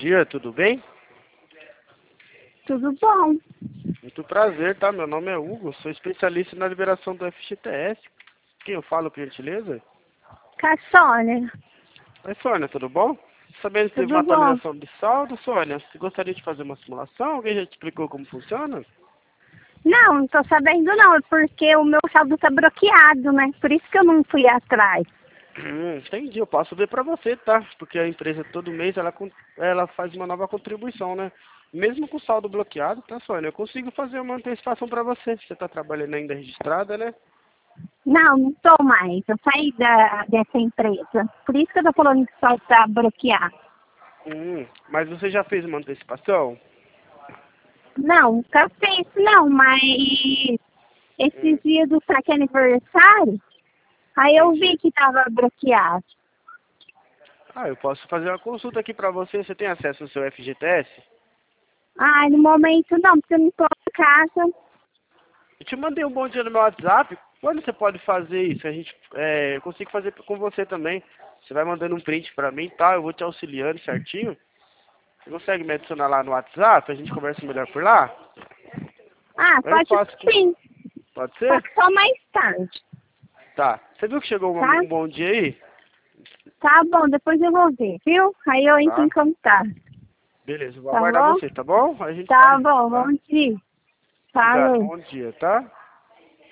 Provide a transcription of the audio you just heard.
dia, tudo bem? Tudo bom? Muito prazer, tá? Meu nome é Hugo, sou especialista na liberação do FGTS. Quem eu falo, por gentileza? Com a Sônia. Oi, Sônia, tudo bom? Sabendo que teve Tudo uma bom? atualização de saldo, Sônia, você gostaria de fazer uma simulação? Alguém já te explicou como funciona? Não tô sabendo não, é porque o meu saldo tá bloqueado, né? Por isso que eu não fui atrás. Entendi, eu posso ver pra você, tá? Porque a empresa todo mês ela faz uma nova contribuição, né? Mesmo com o saldo bloqueado, tá, Sônia? Eu consigo fazer uma antecipação pra você. Você tá trabalhando ainda registrada, né? Não tô mais. Eu saí dessa empresa. Por isso que eu tô falando que o saldo tá bloqueado. Mas você já fez uma antecipação? Não, nunca fiz não, mas esses dias do saque aniversário, aí eu vi Entendi. que tava bloqueado. Ah, eu posso fazer uma consulta aqui pra você. Você tem acesso ao seu FGTS? Ai, no momento não, porque eu não tô em casa. Eu te mandei um bom dia no meu WhatsApp. Quando você pode fazer isso? Eu consigo fazer com você também. Você vai mandando um print pra mim, tá? Eu vou te auxiliando certinho. Você consegue me adicionar lá no WhatsApp? A gente conversa melhor por lá? Ah, Eu pode faço. sim. Pode Só ser? que só mais tarde, Tá. Você viu que chegou tá? um bom dia aí? Tá bom, depois eu vou ver, viu? Aí eu entro em Tá. contato, Beleza, eu vou tá aguardar bom? você, tá bom? A gente Tá faz isso, bom, tá? bom dia. Obrigado, Falou. bom dia, tá?